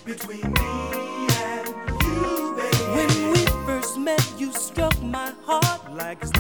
between me and you, baby. When we first met, you struck my heart like